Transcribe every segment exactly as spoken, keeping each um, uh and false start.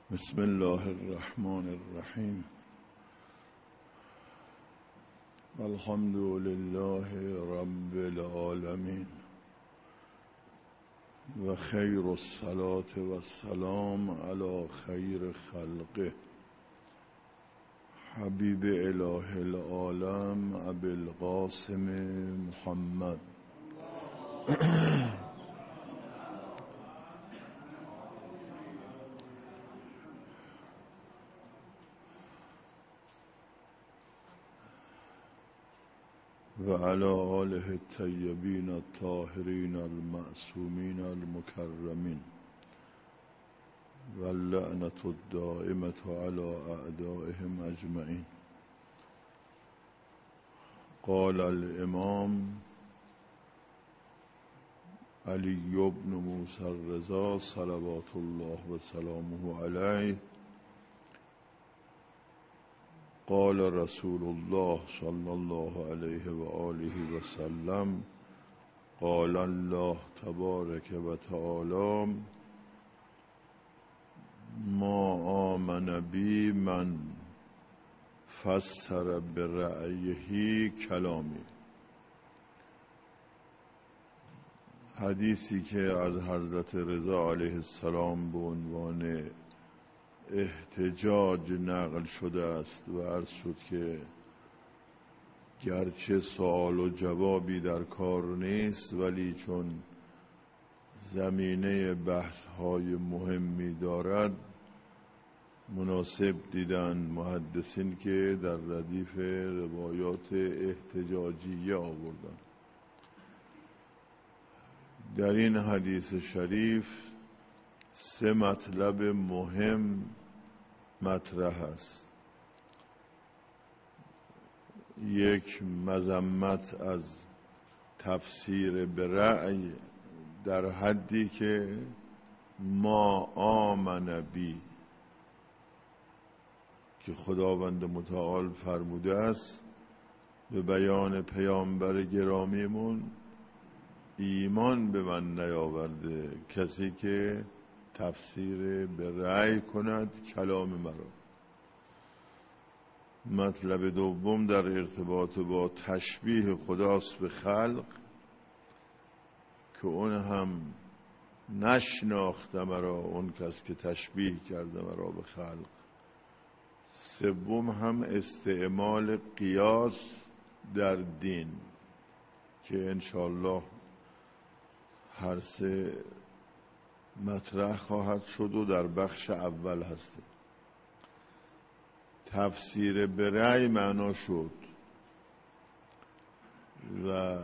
بسم الله الرحمن الرحیم. الحمد لله رب العالمین و خیر الصلاة و السلام علی خیر خلقه حبیب اله العالم ابی القاسم محمد و علی آله الطیبین الطاهرین المعصومین المکرمین و اللعنة الدائمة علی اعدائهم اجمعین. قال الامام علی بن موسی الرضا صلوات الله و سلامه علیه: قال رسول الله صلی الله علیه و آله و سلم: قال الله تبارک و تعالی: ما آمن بی من فسر برأیه کلامی. حدیثی که از حضرت رضا علیه السلام به عنوان احتجاج نقل شده است و عرض شد که گرچه سوال و جوابی در کار نیست، ولی چون زمینه بحث های مهمی دارد مناسب دیدن محدثین که در ردیف روایات احتجاجیه آوردن. در این حدیث شریف سه مطلب مهم مطرح است. یک، مذمت از تفسیر به رأی در حدی که ما آمن بی، که خداوند متعال فرموده است به بیان پیامبر گرامیمون: ایمان به من نیاورده کسی که تفسیر به رأی کند کلام مرا. مطلب دوم در ارتباط با تشبیه خداست به خلق که اون هم نشناخته مرا اون کس که تشبیه کرده مرا به خلق. سوم هم استعمال قیاس در دین که انشاءالله هر سه مطرح خواهد شد و در بخش اول هست. تفسیر به رأی معنا شد و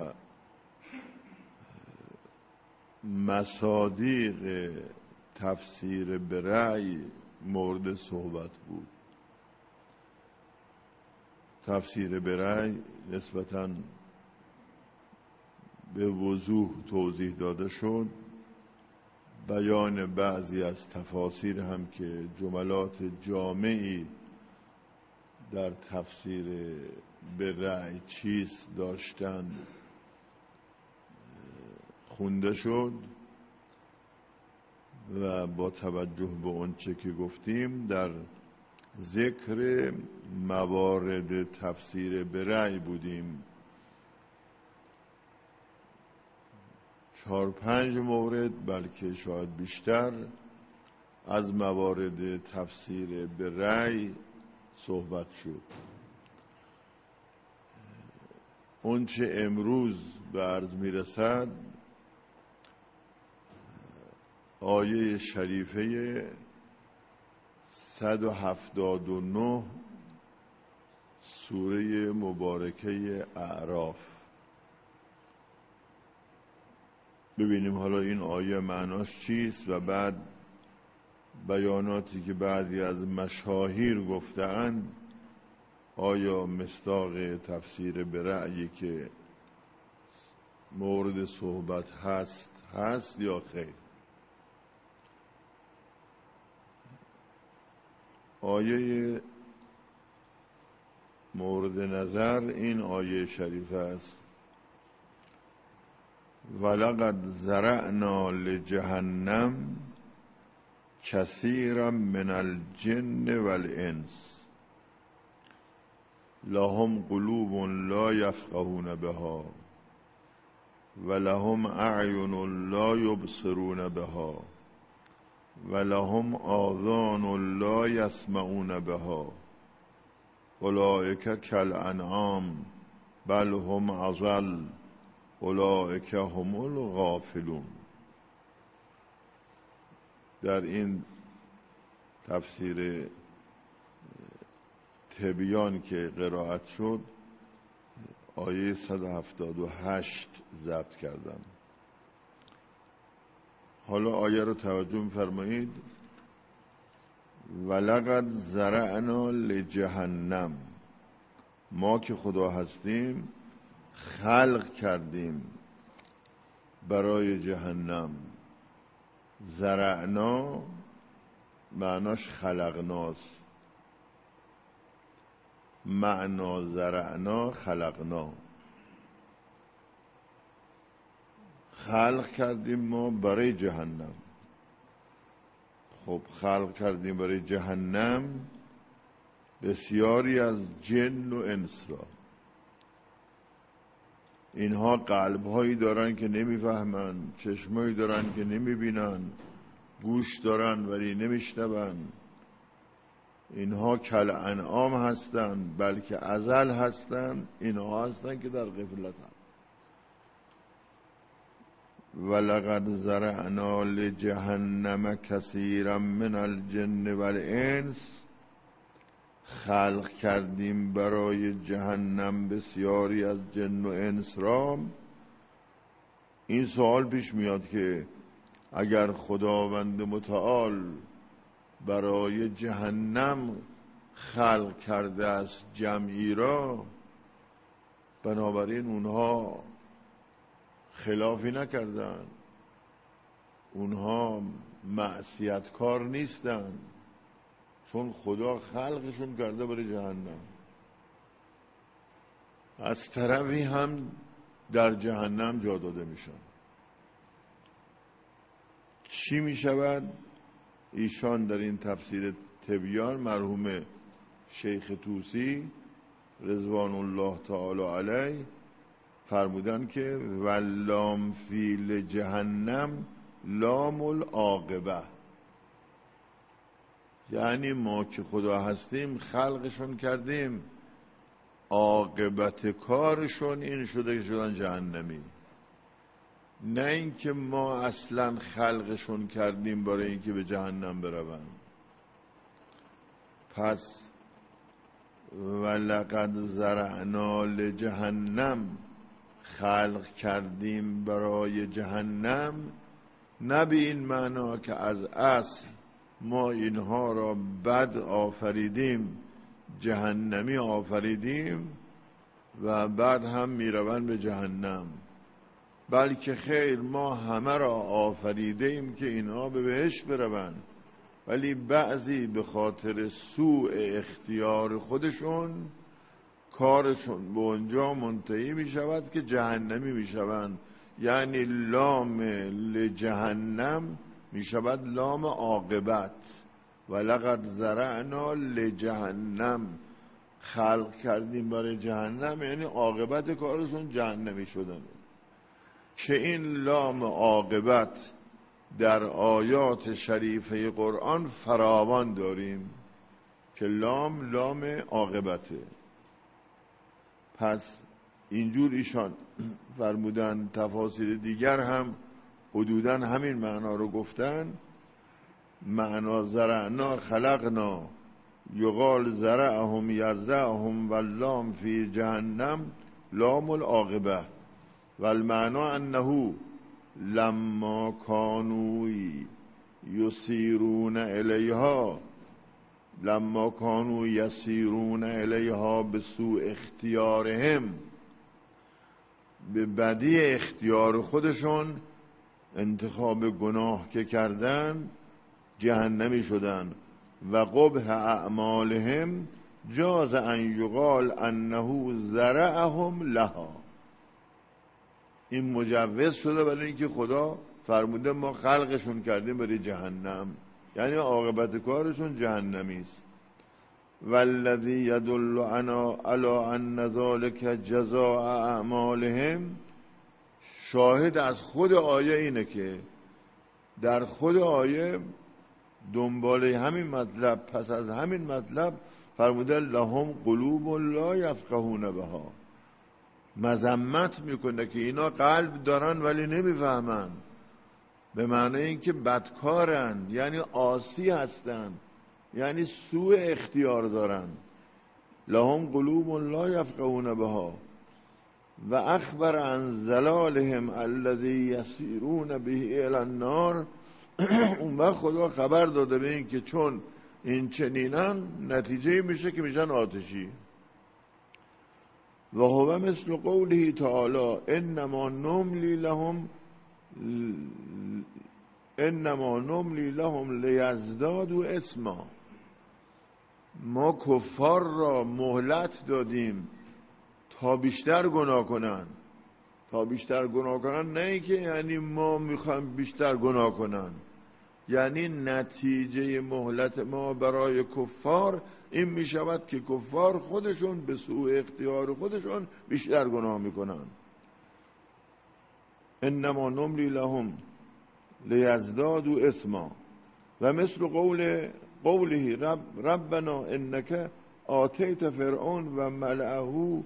مصادیق تفسیر به رأی مورد صحبت بود. تفسیر به رأی نسبتاً به وضوح توضیح داده شد. بیان بعضی از تفاسیر هم که جملات جامعی در تفسیر به رأی چیز داشتن خونده شد و با توجه به اون چه که گفتیم در ذکر موارد تفسیر به رأی بودیم. چهار پنج مورد بلکه شاید بیشتر از موارد تفسیر به رأی صحبت شد. اون چه امروز به عرض میرسد آیه شریفه صد و هفتاد و نه سوره مبارکه اعراف. ببینیم حالا این آیه معناش چیست و بعد بیاناتی که بعضی از مشاهیر گفتند آیا مصداق تفسیر به رأیی که مورد صحبت هست هست یا خیر. آیه مورد نظر این آیه شریف است: ولقد زرعنا لجهنم کثیرا من الجن والانس لهم قلوب لا یفقهون بها ولهم اعین لا یبصرون بها ولهم آذان لا یسمعون بها اولئک کالانعام بل هم اضل اولئک هم الغافلون. در این تفسیر تبیان که قرائت شد آیه صد و هفتاد و هشت ضبط کردم. حالا آیه رو توجه می‌فرمایید. ولقد زرعنا لجهنم، ما که خدا هستیم خلق کردیم برای جهنم. زرعنا معناش خلقناست، معنا زرعنا خلقنا، خلق کردیم ما برای جهنم. خب خلق کردیم برای جهنم بسیاری از جن و انس را. اینها قلب‌هایی دارن که نمیفهمن، چشمایی دارن که نمیبینن، گوش دارن ولی نمیشنون. اینها کل انعام هستن بلکه ازل هستن. اینها هستن که در غفلتن. ولقد زرعنا لجهنم کثیرا من الجن والانس، خلق کردیم برای جهنم بسیاری از جن و انس را. این سوال پیش میاد که اگر خداوند متعال برای جهنم خلق کرده است جمعی را، بنابراین اونها خلافی نکردن، اونها معصیت کار نیستن، چون خدا خلقشون کرده برای جهنم. از طرفی هم در جهنم جا داده میشن. چی میشود؟ ایشان در این تفسیر تبیان مرحوم شیخ طوسی رضوان الله تعالی علیه فرمودن که ولام فی جهنم لام العاقبه، یعنی ما که خدا هستیم خلقشون کردیم، عاقبت کارشون این شده که شدن جهنمی. نه اینکه ما اصلا خلقشون کردیم برای اینکه به جهنم بروند. پس ولقد زرعنا لجهنم، خلق کردیم برای جهنم، نه به این معنا که از اصل ما اینها را بد آفریدیم، جهنمی آفریدیم و بعد هم میروند به جهنم، بلکه خیر ما همه را آفریده ایم که اینها به بهشت بروند، ولی بعضی به خاطر سوء اختیار خودشون کارشون به اونجا منتهی می شود که جهنمی می شوند. یعنی لام لجهنم می شود لام عاقبت. ولقد زرعنا لجهنم، خلق کردیم برای جهنم، یعنی عاقبت کارشون جهنمی شدن. که این لام عاقبت در آیات شریفه قرآن فراوان داریم که لام لام عاقبته. پس اینجور ایشان فرمودن. تفاسیر دیگر هم حدوداً همین معنا رو گفتن. معنا زرعنا خلقنا، یقال زرعهم یزرعهم واللام فی جهنم لام العاقبه، والمعنا انه لما کانوا یسیرون الیها لما کانوا یسیرون الیها بسوء اختیارهم، به بدی اختیار خودشون انتخاب گناه که کردن جهنمی شدن. و قبح اعمالهم جاز ان یقال انه زرعهم لها، این مجوز شده برای اینکه خدا فرموده ما خلقشون کردیم برای جهنم. یعنی عاقبت کارشون جهنمی است. والذی یدل علی ان ذلک جزاء اعمالهم، شاهد از خود آیه اینه که در خود آیه دنبال همین مطلب، پس از همین مطلب فرموده لهم قلوب لا یفقهون بها، مذمت میکنه که اینا قلب دارن ولی نمیفهمن، به معنی اینکه بدکارن، یعنی عاصی هستن، یعنی سوء اختیار دارن. لهم قلوب لا یفقهون بها و اخبر عن ضلالهم الذی یسیرون به الی النار. اون وقت خدا خبر داده به این که چون این چنینن نتیجه میشه که میشن آتشی. و هو مثل قوله تعالی انما نملی لهم انما نملی لهم لیزدادوا اسما، ما کفار را مهلت دادیم تا بیشتر گناه کنن. تا بیشتر گناه کنن نه اینکه یعنی ما میخوایم بیشتر گناه کنن، یعنی نتیجه مهلت ما برای کفار این میشود که کفار خودشون به سوء اختیار خودشون بیشتر گناه میکنن. انما نملی لهم لیزدادوا اسما و مثل قول قوله رب ربنا انک آتیت فرعون و ملئه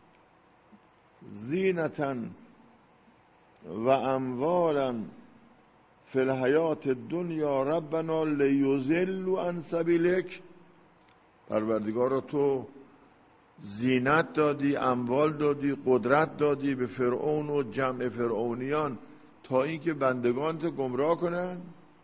زینتا و اموالا فی الحیات الدنیا ربنا لیضلوا عن سبیلک. پروردگارا تو زینت دادی، اموال دادی، قدرت دادی به فرعون و جمع فرعونیان تا اینکه بندگانت گمراه کنن.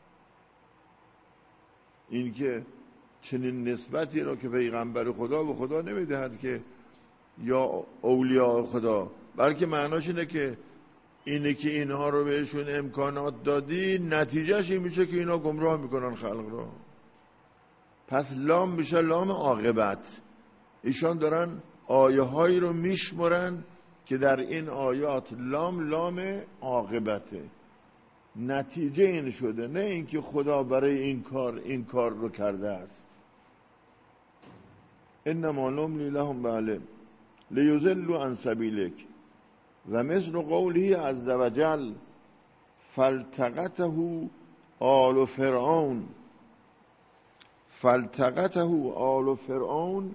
این که چنین نسبتی را که پیغمبر خدا به خدا نمیدهد که یا اولیاء خدا، بلکه معناش اینه که اینه که اینها رو بهشون امکانات دادی، نتیجهش این میشه که اینا گمراه میکنن خلق را. پس لام میشه لام عاقبت. ایشان دارن آیه هایی رو میشمرن که در این آیات لام لام عاقبته، نتیجه این شده، نه اینکه خدا برای این کار این کار رو کرده است. انما نملی لهم بله لیضلوا عن سبیلک و مثل قوله عز وجل فالتقطه آل فرعون فالتقطه آل فرعون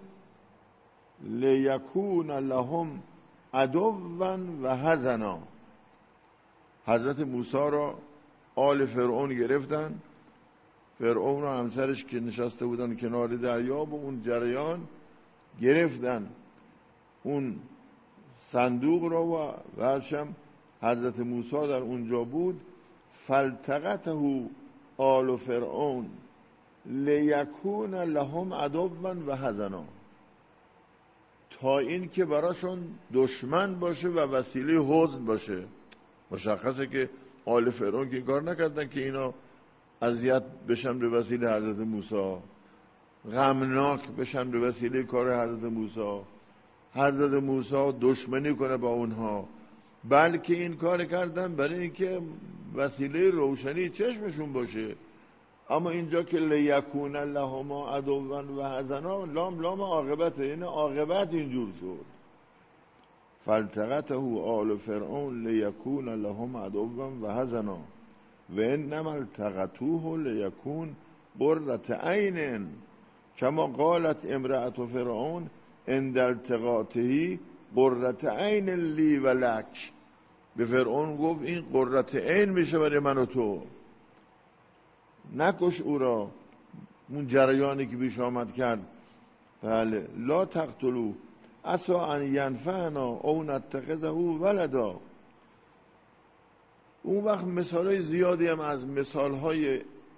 لیکون لهم عدوا و حزنا. حضرت موسی را آل فرعون گرفتن، فرعون و همسرش که نشسته بودن کنار دریا و اون جریان گرفتن اون صندوق را و ورشم حضرت موسی در اونجا بود. فالتقطه آل فرعون لیکون لهم عدوا و حزنا، تا این که براشون دشمن باشه و وسیله حزن باشه. مشخصه که آل فرعون که این کار نکردن که اینا اذیت بشن به وسیله حضرت موسی، غمناک بشن به وسیله کار حضرت موسی، حضرت موسی دشمنی کنه با اونها، بلکه این کار کردن برای اینکه وسیله روشنی چشمشون باشه. اما اینجا که لیکون لهم عدوا و حزنا، لام لام عاقبته، یعنی عاقبت اینجور شد. فالتقطه آل فرعون لیکون لهم عدوا و حزنا و انما التقطوه لیکون قرة عین کما قالت امرأة فرعون عند التقاطه قرة عین لی و لک. به فرعون گفت این قرة عین میشه برای من و تو، نکش او را. اون جریانی که بیش آمد کرد بله لا تقتلوا عسى ان ینفعنا او نتخذه ولدا. اون وقت مثالای زیادی هم از مثالهای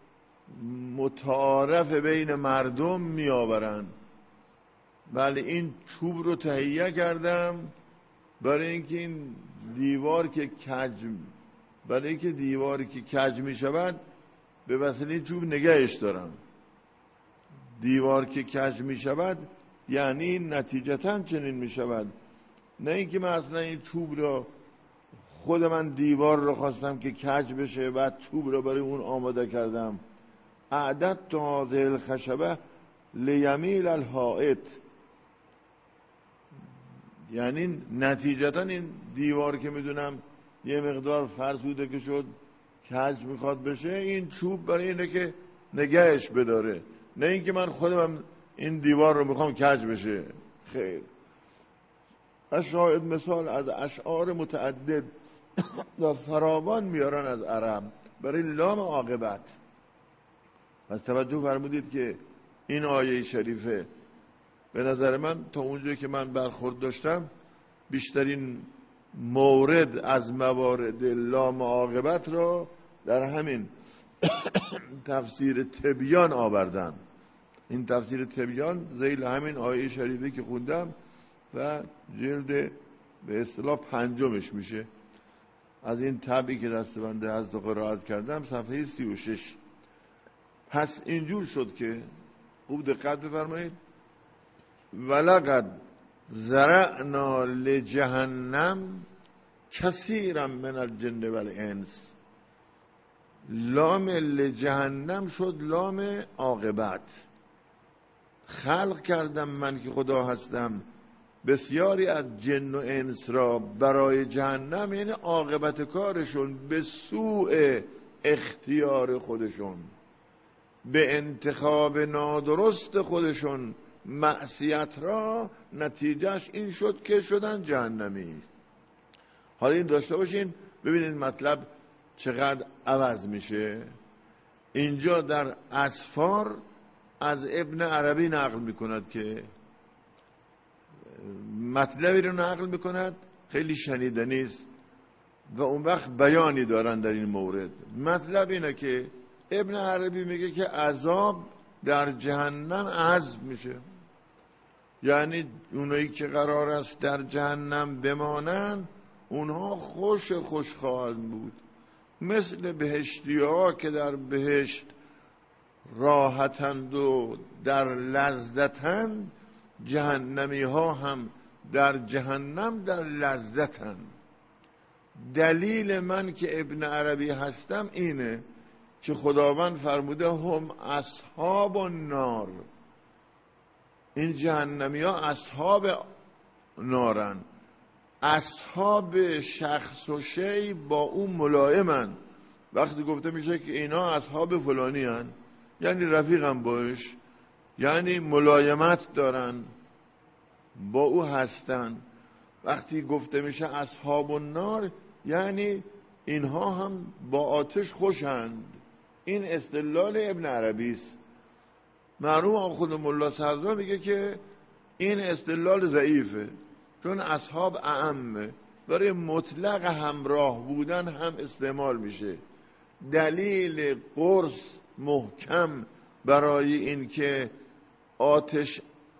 متعارف بین مردم می آورن. بله این چوب رو تهیه کردم برای اینکه این دیوار که کج برای اینکه دیواری که کج می شود به وسیله چوب نگهش دارم. دیوار که کج می شود یعنی نتیجتاً چنین می شود، نه اینکه من اصلا این چوب را خود من دیوار رو خواستم که کج بشه بعد چوب رو برای اون آماده کردم. اعددت هذه الخشبه لیمیل الحائط، یعنی نتیجتا این دیوار که میدونم یه مقدار فرسوده که شد کج میخواد بشه، این چوب برای اینه که نگهش بداره، نه اینکه من خودم این دیوار رو میخوام کج بشه. خیر. شاید مثال از اشعار متعدد و فراوان میارن از عرب برای لام عاقبت. پس توجه فرمودید که این آیه شریفه به نظر من تا اونجایی که من برخورد داشتم بیشترین مورد از موارد لام عاقبت را در همین تفسیر تبیان آوردن. این تفسیر تبیان ذیل همین آیه شریفه که خوندم و جلد به اصطلاح پنجمش میشه از این تبعی که دستبنده از دو قرائت کردم، صفحه سی و شش. پس اینجور شد که خوب دقت بفرمایید، ولقد زرعنا لجهنم کثیرا من الجن والانس. لام لجهنم شد لام عاقبت. خلق کردم من که خدا هستم بسیاری از جن و انس را برای جهنم، یعنی عاقبت کارشون به سوء اختیار خودشون، به انتخاب نادرست خودشون معصیت را، نتیجهش این شد که شدن جهنمی. حالا این داشته باشین ببینید مطلب چقدر عوض میشه. اینجا در اسفار از ابن عربی نقل میکند که مطلبی رو نقل میکند خیلی شنیدنی است و اون وقت بیانی دارن در این مورد. مطلب اینه که ابن عربی میگه که عذاب در جهنم عذب میشه، یعنی اونایی که قرار است در جهنم بمانند اونها خوش خوش خواهد بود، مثل بهشتی ها که در بهشت راحتند و در لذتند، جهنمی ها هم در جهنم در لذتند. دلیل من که ابن عربی هستم اینه که خداوند فرموده هم اصحاب النار، این جهنمی ها اصحاب نارن. اصحاب شخص و شی با اون ملائمن. وقتی گفته میشه که اینا اصحاب فلانی هن، یعنی رفیقم باش، یعنی ملایمت دارن با او هستن. وقتی گفته میشه اصحاب النار یعنی اینها هم با آتش خوشند. این استدلال ابن عربی است. معلوم خود ملا صدرا میگه که این استدلال ضعیفه، چون اصحاب اعمه، برای مطلق همراه بودن هم استعمال میشه. دلیل قرص محکم برای این که آتش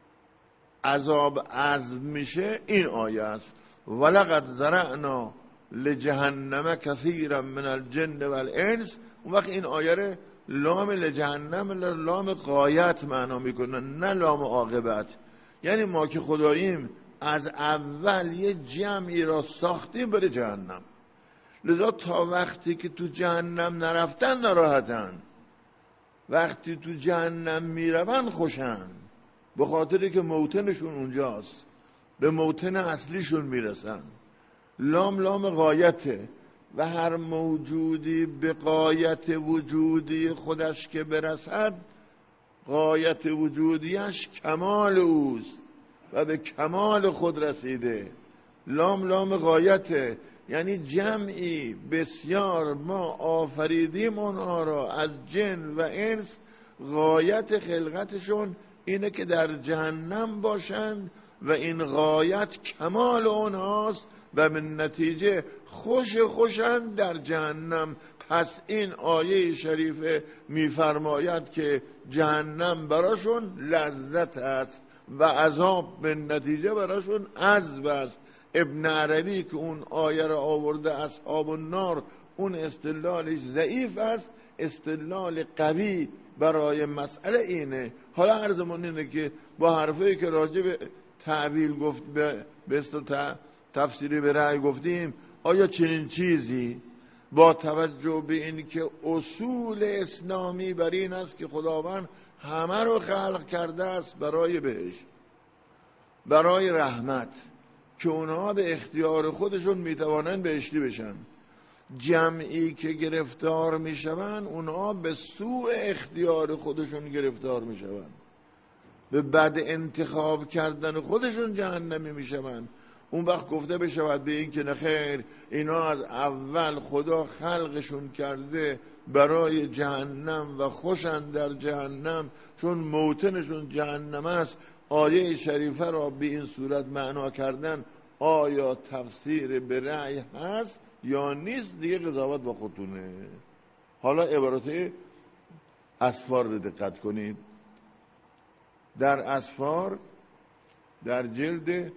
عذاب عذب میشه این آیه است، ولقد زرعنا لجهنم کثیرا من الجن والانس. اون وقت این آیه رو لام لجهنم لام غایت معنا میکنه، نه لام عاقبت. یعنی ما که خداییم از اول یه جمعی را ساختیم برای جهنم، لذا تا وقتی که تو جهنم نرفتن ناراحتن، وقتی تو جهنم میرون خوشن، به خاطری که موطنشون اونجاست، به موطن اصلیشون میرسن. لام لام غایته و هر موجودی به غایت وجودی خودش که برسد، غایت وجودیش کمال اوست و به کمال خود رسیده. لام لام غایته، یعنی جمعی بسیار ما آفریدیم اونها را از جن و انس، غایت خلقتشون اینه که در جهنم باشند و این غایت کمال اونهاست و من نتیجه خوش خوشند در جهنم. پس این آیه شریفه میفرماید که جهنم براشون لذت است و عذاب به نتیجه براشون عذاب است. ابن عربی که اون آیه را آورده اصحاب النار، اون استدلالش ضعیف است. استدلال قوی برای مسئله اینه. حالا عرضمون اینه که با حرفی که راجع به تعبیل گفت، به به تفسیری به رأی گفتیم، آیا چنین چیزی با توجه به این که اصول اسلامی بر این است که خداوند همه رو خلق کرده است برای بهشت، برای رحمت، که اونها به اختیار خودشون میتوانند بهشتی بشن. جمعی که گرفتار میشوند اونها به سوء اختیار خودشون گرفتار میشوند، به بد انتخاب کردن خودشون جهنمی میشوند. اون وقت گفته بشود به این که نخیر، اینا از اول خدا خلقشون کرده برای جهنم و خوشن در جهنم چون موطنشون جهنم است. آیه شریفه را به این صورت معنا کردن آیا تفسیر به رأی هست یا نیست دیگه قضاوت با خودتونه. حالا عبارت اسفار رو دقت کنید. در اسفار در جلد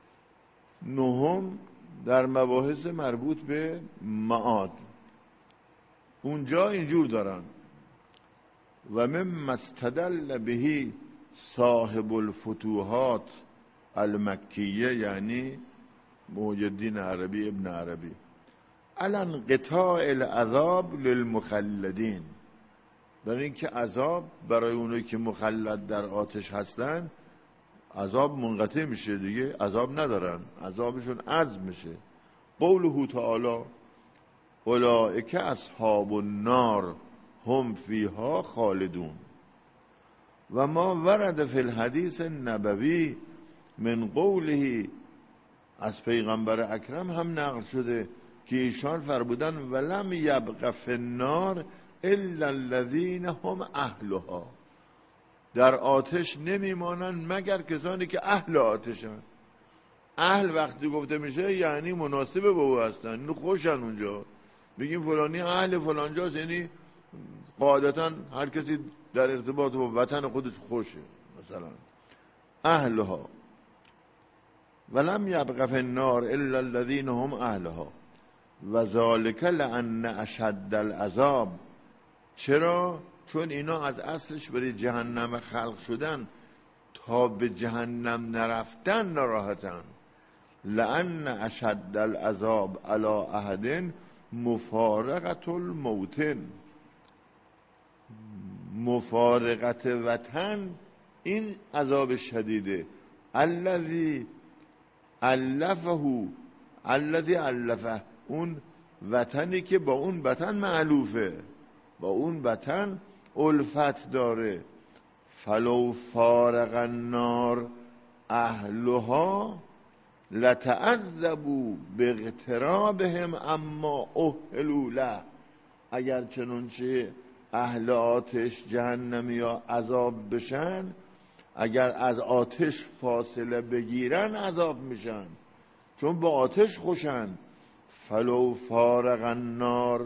نهم در مباحث مربوط به معاد اونجا اینجور دارن: و مما استدل بهی صاحب الفتوحات المکیه، یعنی محی الدین عربی ابن عربی، علی انقطاع العذاب للمخلدین، برای اینکه عذاب برای اونایی که مخلد در آتش هستن عذاب منقطع میشه دیگه، عذاب ندارن، عذابشون عزم میشه. قوله تعالی اولئک اصحاب النار هم فیها خالدون. و ما ورد فی الحدیث النبوی من قوله، از پیغمبر اکرم هم نقل شده که ایشان فرمودن ولم یبق فی النار الا الذین هم اهلها، در آتش نمیمانند مگر کسانی که اهل آتشن. اهل وقتی گفته میشه یعنی مناسب با او هستن، اینو خوشن اونجا. بگیم فلانی اهل فلانجاست، یعنی قاعدتا هر کسی در ارتباط با وطن خودش خوشه. مثلا اهلها ولم یبق فی النار الا الذین هم اهلها و ذالک لان اشد العذاب. چرا؟ چون اینا از اصلش برای جهنم خلق شدن، تا به جهنم نرفتن ناراحتن. لان اشد العذاب علی احد مفارقت الموطن، مفارقت وطن این عذاب شدیده. الذی علفه، الذی علفه، اون وطنی که با اون وطن معلوفه، با اون وطن الفت داره. فلو فارق النار اهلها لتعذبوا باغترابهم اما اهلوا له. اگر چنانچه اهل آتش جهنمی ها عذاب بشن، اگر از آتش فاصله بگیرن عذاب میشن، چون با آتش خوشن. فلو فارق النار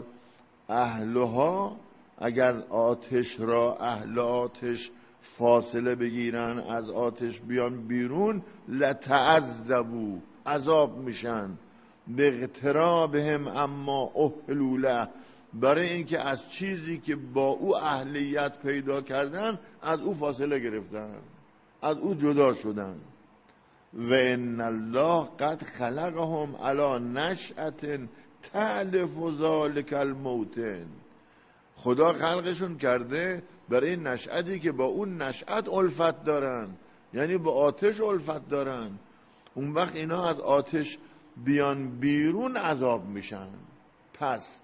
اهلها، اگر آتش را اهل آتش فاصله بگیرن، از آتش بیان بیرون، لتعذبوا، عذاب میشن. باغترابهم اما اهلوا له، برای اینکه از چیزی که با او اهلیت پیدا کردن از او فاصله گرفتن، از او جدا شدن. و ان الله قد خلقهم علی نشأة تعلف ذلک الموطن، خدا خلقشون کرده برای نشأتی که با اون نشأت الفت دارن، یعنی با آتش الفت دارن. اون وقت اینا از آتش بیان بیرون عذاب میشن. پس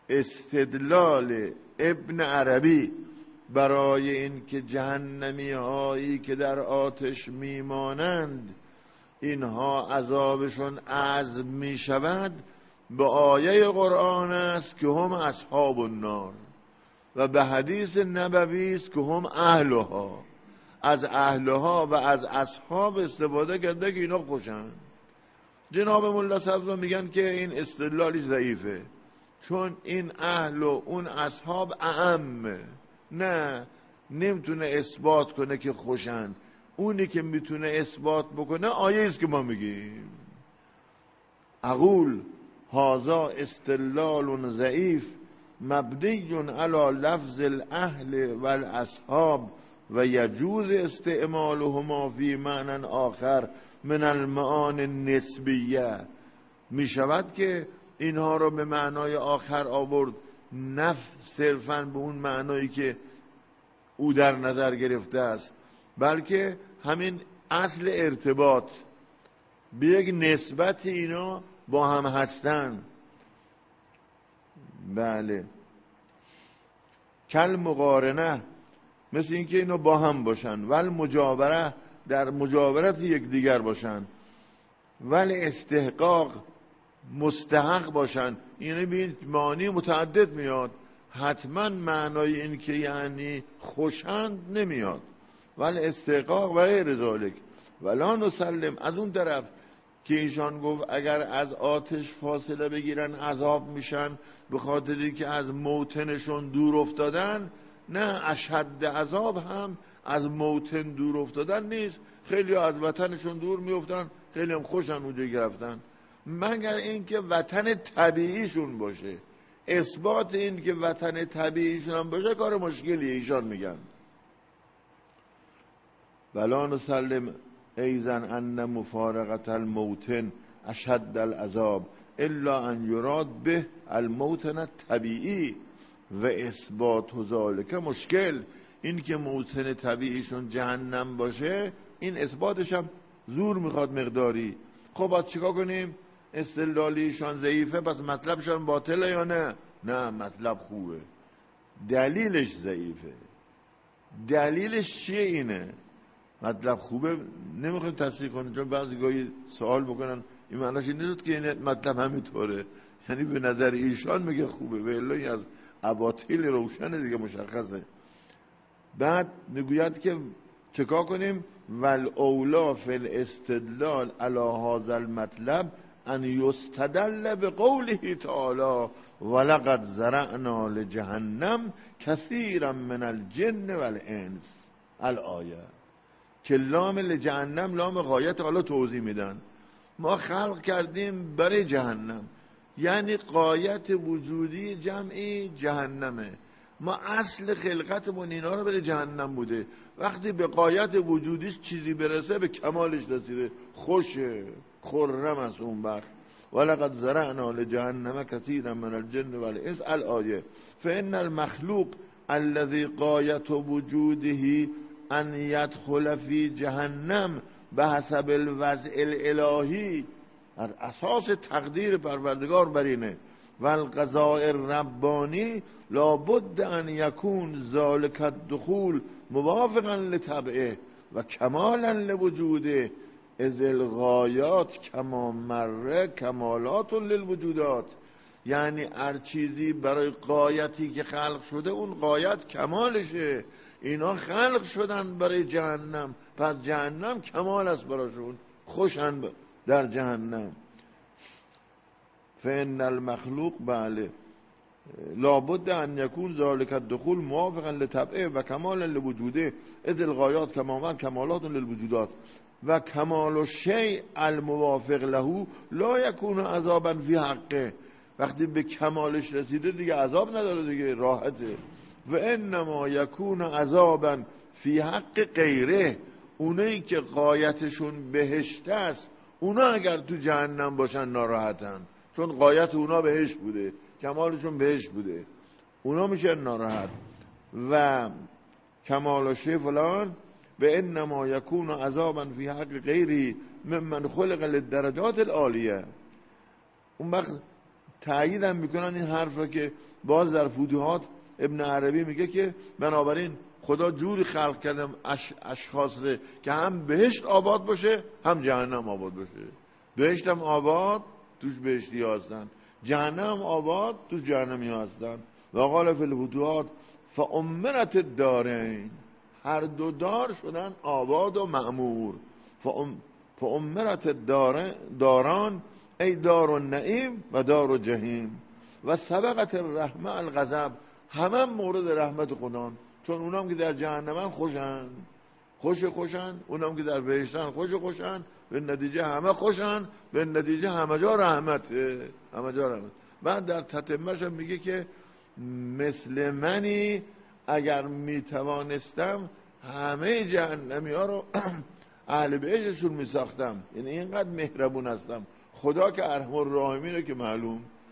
استدلال ابن عربی برای این که جهنمی هایی که در آتش میمانند اینها عذابشون عزم میشود به آیه قرآن است که هم اصحاب النار، و به حدیث نبوی است که هم اهلها. از اهلها و از اصحاب استفاده کرده که اینا خوشن. جناب ملا صدر میگن که این استدلالی ضعیفه، چون این اهل و اون اصحاب اعم، نه نمیتونه اثبات کنه که خوشن. اونی که میتونه اثبات بکنه آیه است که ما میگیم. اقول هذا استدلال ضعیف مبنی علی لفظ الاهل والاصحاب و یجوز استعمالهما فی معنی آخر من المعانی النسبیه. می شود که اینها رو به معنای آخر آورد، نه صرفاً به اون معنایی که او در نظر گرفته است، بلکه همین اصل ارتباط به یک نسبت اینا با هم هستن. بله، کل مقارنه، مثل اینکه اینا با هم باشن، ول مجاوره، در مجاورت یکدیگر باشن، ول استحقاق، مستحق باشن. یعنی به معنی متعدد میاد، حتما معنای این که یعنی خوشند نمیاد. ول استحقاق و غیر ذالک. ولا نسلم، از اون طرف که ایشان گفت اگر از آتش فاصله بگیرن عذاب میشن به خاطری که از موطنشون دور افتادن، نه، اشد عذاب هم از موطن دور افتادن نیست. خیلی از وطنشون دور میافتن، خیلی هم خوشن اونجا گرفتن، مگر اینکه وطن طبیعیشون باشه. اثبات این که وطن طبیعیشون هم باشه کار مشکلیه. ایشان میگن ولا نسلم ایزن ان مفارقت الموطن اشد العذاب الا ان یراد به الموطن الطبیعی و اثبات ذالک مشکل. این که موطن طبیعیشون جهنم باشه، این اثباتش هم زور میخواد مقداری. خب باید چیکار کنیم؟ استدلالیشان ضعیفه، پس مطلبشان باطله یا نه؟ نه، مطلب خوبه، دلیلش ضعیفه. دلیلش چیه؟ اینه مطلب خوبه، نمیخوایم تصحیح کنیم، چون بعضی گاهی سوال بکنن این معناش این نیست که این مطلب همینطوره، یعنی به نظر ایشان میگه خوبه، و الا از اباطیل روشنه دیگه، مشخصه. بعد میگوید که چکار کنیم؟ ول اولا فی الاستدلال علی هذا المطلب ان یستدل بقوله تعالی ولقد زرعنا لجهنم کثیرا من الجن والانس الآیه، که لام لجهنم لام غایت. حالا توضیح میدن ما خلق کردیم برای جهنم، یعنی غایت وجودی جمعی جهنمه. ما اصل خلقتمون اینا رو برای جهنم بوده، وقتی به غایت وجودیش چیزی برسه به کمالش رسیده، خوشه، خرم از اون وقت. ولقد زرعنا لجهنم کثیرا من الجن والانس الآیه. فان المخلوق الذي غایت وجوده ان يدخل فی جهنم بحسب الوضع الالهی، از اساس تقدیر پروردگار بر اینه. و القضاء الربانی لابد ان یکون ذالک الدخول موافقا لطبعه و کمالا لوجوده، اذ الغایات کما مره کمالات للوجودات. یعنی هر چیزی برای غایتی که خلق شده اون غایت کمالشه. اینا خلق شدن برای جهنم، پس جهنم کمال است براشون، خوشن در جهنم. فإن المخلوق بله لابد ان یکون ذالک الدخول موافقا لطبعه و کمالا لوجوده، اذ الغایات کمالا کمالات للوجودات و کمال الشیء الموافق له لا یکون عذابا فی حقه. وقتی به کمالش رسیده دیگه عذاب نداره، دیگه راحته. و انما یکون عذابا فی حق غیره، اونایی که غایتشون بهشت است اونا اگر تو جهنم باشن ناراحتن، چون غایت اونا بهشت بوده، کمالشون بهشت بوده، اونا میشن ناراحت. و کمال شی فلان به انما یکون عذابا فی حق غیری ممن خلق للدرجات العالیه. اون وقت تأیید هم میکنن این حرف را که باز در فتوحات ابن عربی میگه که بنابراین خدا جوری خلق کردم اش اشخاص ره که هم بهشت آباد باشه هم جهنم آباد باشه. بهشت هم آباد توش بهشتی هستن، جهنم آباد توش جهنمی هستن. و قال فی الفتوحات فامرت الدارین، هر دو دار شدن آباد و معمور. فامرت الداران ای دار النعیم و دار جهیم و سبقت الرحمه الغضب، همه مورد رحمت خدا، چون اونام که در جهنمن خوشن خوش خوشن، اونام که در بهشتن خوش خوشن، به نتیجه همه خوشن، به نتیجه همه جا رحمت، همه جا رحمت. بعد در تتمه‌اش هم میگه که مثل منی اگر میتوانستم همه جهنمی ها رو اهل بهشتشون میساختم، یعنی اینقدر مهربون هستم. خدا که ارحم الراحمینه که معلوم،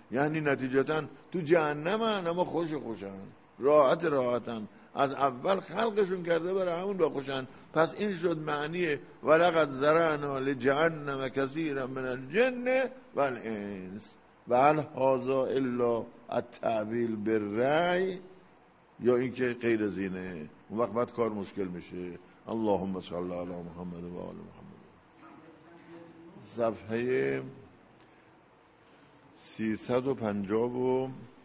یعنی نتیجتا تو جهنمن اما خوش خوشن، راحت راحتن، از اول خلقشون کرده برای همون با خوشن. پس این شد معنی ولقد ذرأنا لجهنم کثیرا من الجن والانس و هل هذا الا التأویل بالرأی، یا اینکه غیر از اینه. اون وقت بعد کار مشکل میشه. اللهم صل علی محمد و آل محمد. صفحه سیصد و پنجاه و